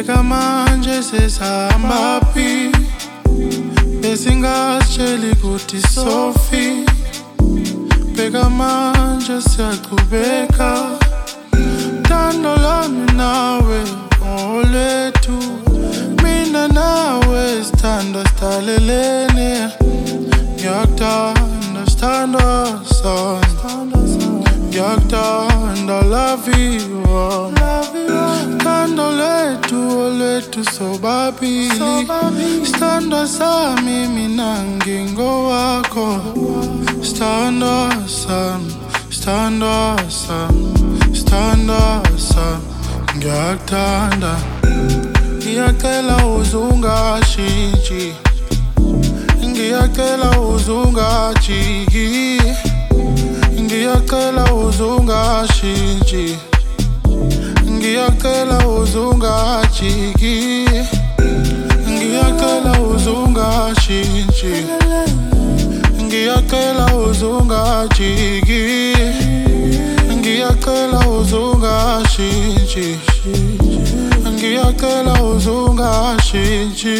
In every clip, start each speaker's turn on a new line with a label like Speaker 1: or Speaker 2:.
Speaker 1: Bheka manje sesihamba phi, besingasitsheli kuthi Sophie. Bheka manje siyaqhubeka, thando lami nawe olethu, mina nawe sithanda sidalelene. Ngiyakuthanda sithandwa sana, ngiyakuthanda love you, thando lethu sobabili. Sithandwa sami mina ngingowakho, sithandwa sami, sithandwa sami, sithandwa sami. Ngiyakuthanda, ngiyacela uzungashintshi, ngiyacela uzungajiki, ngiyacela uzungashintshi, ngiyacela uzungajiki, ngiyacela uzungashintshi, ngiyacela uzungajiki, ngiyacela uzungashintshi, ngiyacela uzungashintshi.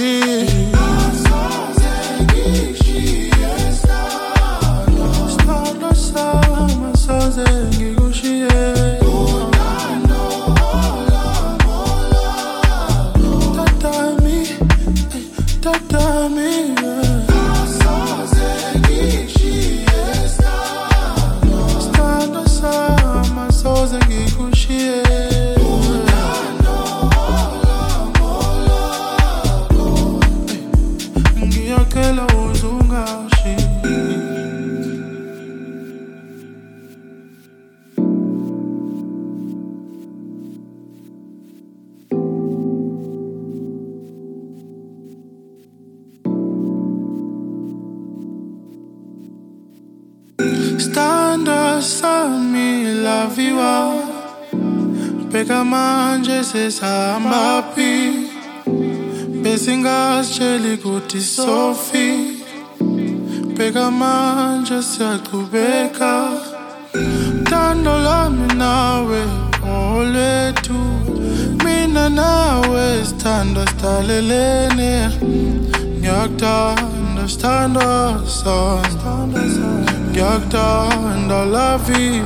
Speaker 1: Sithandwa sami laviwa, bheka manje sesihamba phi, besingasitsheli kuthi Sophie. Bheka manje siyaqhubeka, thando lami nawe olethu, mina nawe sithanda sidalelene. Ngiyakuthanda sithandwa sana, ngiyakuthanda love you,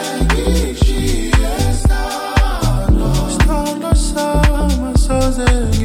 Speaker 1: sithandwa sama soze